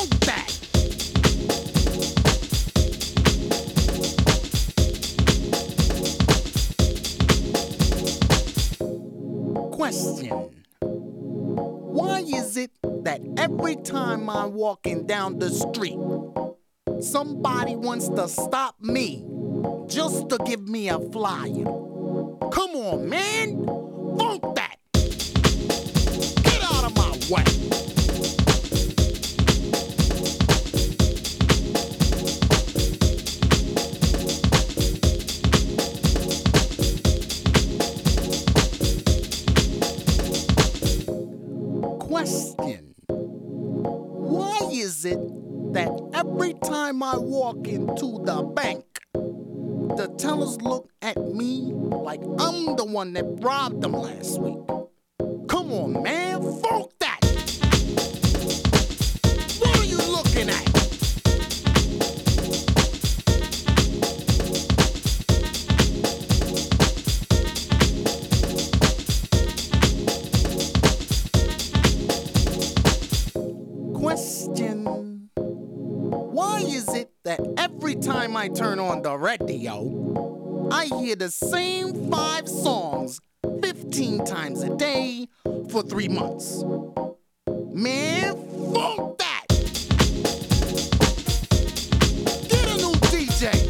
Funk that! Question. Why is it that every time I'm walking down the street, somebody wants to stop me just to give me a flyer? Come on, man! Funk that! Get out of my way! Question. Why is it that every time I walk into the bank, the tellers look at me like I'm the one that robbed them last week? Come on, man, funk that! What are you looking at? Question. Why is it that every time I turn on the radio, I hear the same 5 songs 15 times a day for 3 months? Man, funk that! Get a new DJ!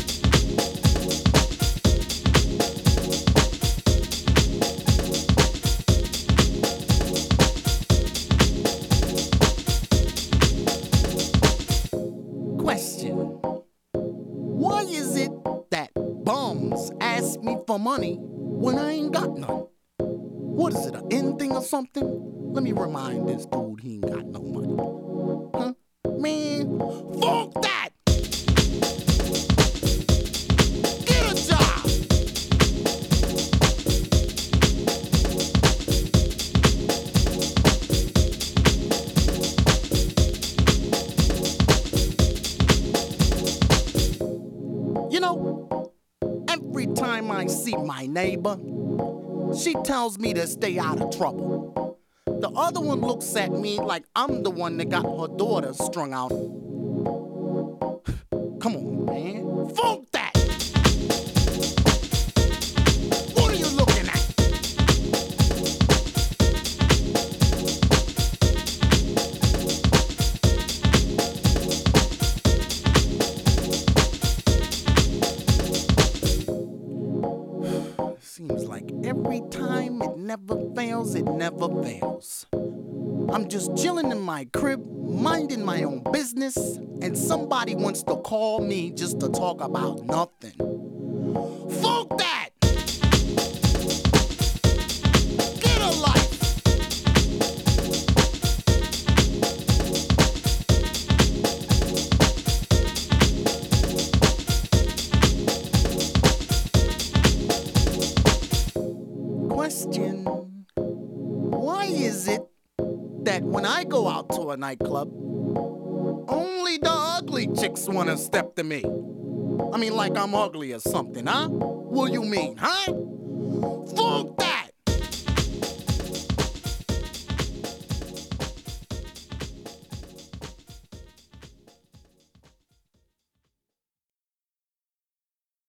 Question. Why is it that bums ask me for money when I ain't got none? What is it, an end thing or something? Let me remind this dude he ain't got no money. Huh? Man, funk that! Get a job! You know, every time I see my neighbor, she tells me to stay out of trouble. The other one looks at me like I'm the one that got her daughter strung out. Come on, man. Funk that! What are you looking at? Seems like every time it never fails, it never fails. I'm just chilling in my crib, minding my own business, and somebody wants to call me just to talk about nothing. Funk that! Get a life! Question. Why is it that when I go out to a nightclb, only the ugly chicks want to step to me? I mean, like I'm ugly or something, huh? What do you mean, huh? Funk